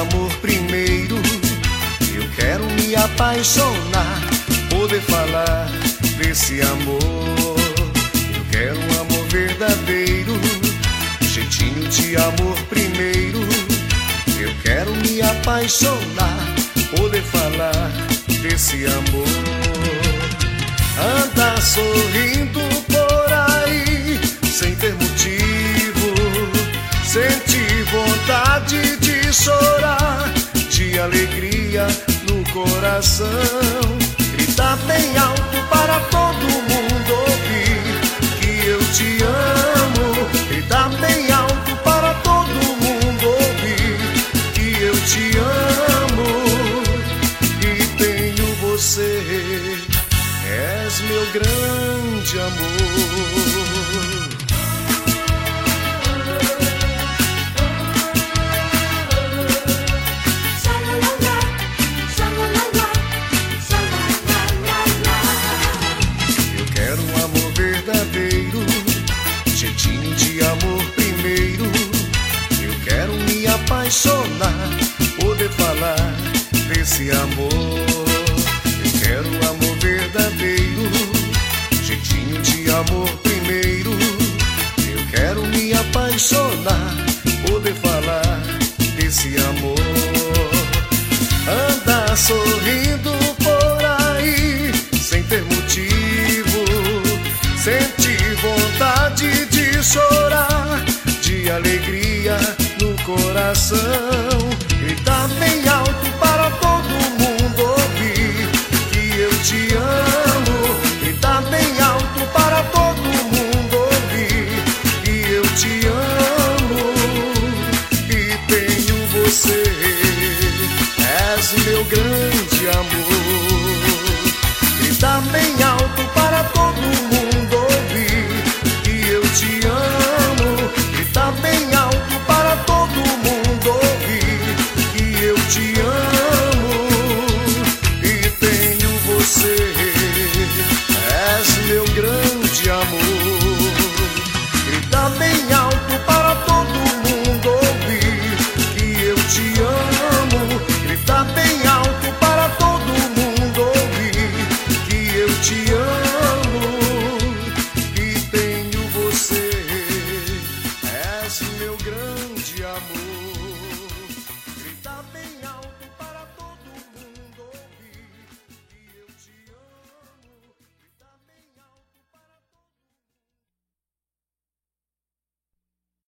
amor primeiro. Eu quero me apaixonar, poder falar desse amor. Eu quero um amor verdadeiro, jeitinho de amor primeiro. Eu quero me apaixonar, poder falar desse amor. Anda sorrindo por aí, sem ter motivo. Senti vontade de chorar, de alegria no coração. Gritar bem alto para todo mundo ouvir que eu te amo. Gritar bem alto para todo mundo ouvir que eu te amo. E tenho você, és meu grande amor. Eu quero um amor verdadeiro, jeitinho de amor primeiro. Eu quero me apaixonar, poder falar desse amor. Eu quero um amor verdadeiro, jeitinho de amor primeiro. Eu quero me apaixonar, poder falar desse amor. Anda sorrindo por aí, sem ter motivo. Senti vontade de chorar, de alegria no coração.